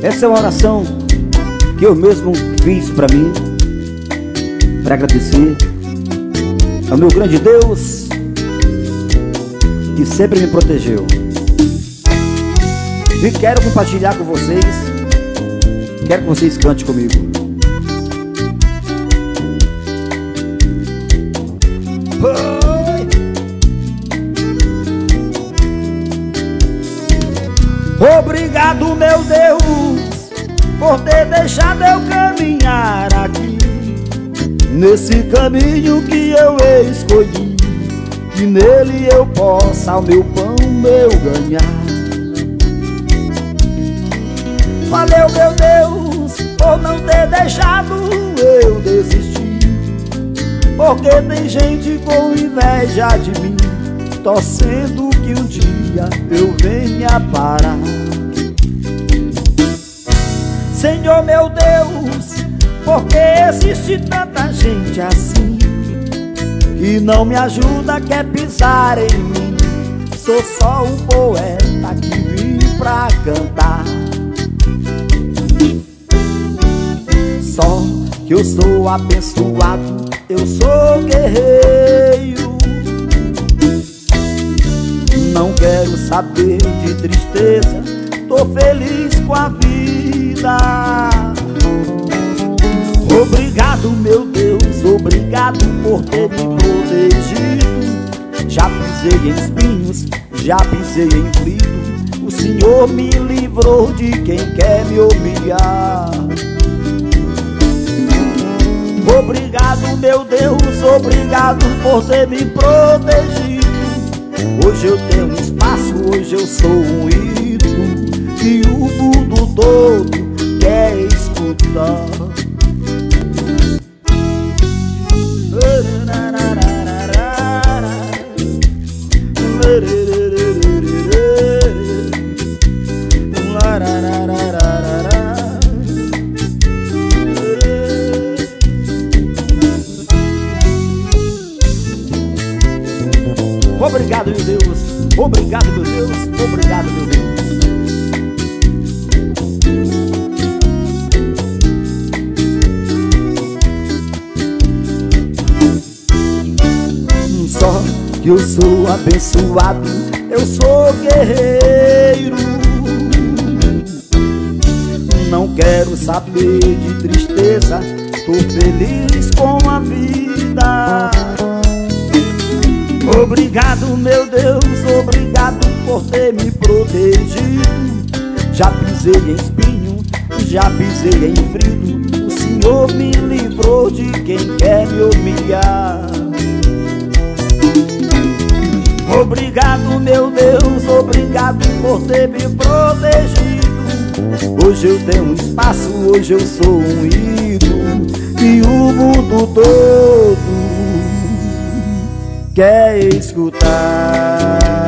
Essa é uma oração que eu mesmo fiz pra mim, pra agradecer ao meu grande Deus que sempre me protegeu. E quero compartilhar com vocês. Quero que vocês cantem comigo. Obrigado, meu Deus, por ter deixado eu caminhar aqui, nesse caminho que eu escolhi, que nele eu possa o meu pão eu ganhar. Valeu, meu Deus, por não ter deixado eu desistir, porque tem gente com inveja de mim, torcendo que um dia eu venha parar. Senhor, meu Deus, porque existe tanta gente assim, que não me ajuda, quer pisar em mim. Sou só um poeta que vim pra cantar. Só que eu sou abençoado, eu sou guerreiro. Não quero saber de tristeza, tô feliz com a vida. Obrigado, meu Deus, obrigado por ter me protegido. Já pisei em espinhos, já pisei em frio. O Senhor me livrou de quem quer me humilhar. Obrigado, meu Deus, obrigado por ter me protegido. Hoje eu tenho espaço, hoje eu sou um ídolo que o mundo todo quer escutar. Obrigado, meu Deus, obrigado, meu Deus, obrigado, meu Deus. Só que eu sou abençoado, eu sou guerreiro. Não quero saber de tristeza, tô feliz com a vida. Obrigado, meu Deus, obrigado por ter me protegido. Já pisei em espinho, já pisei em frio. O Senhor me livrou de quem quer me humilhar. Obrigado, meu Deus, obrigado por ter me protegido. Hoje eu tenho um espaço, hoje eu sou um ídolo e o mundo todo quer escutar.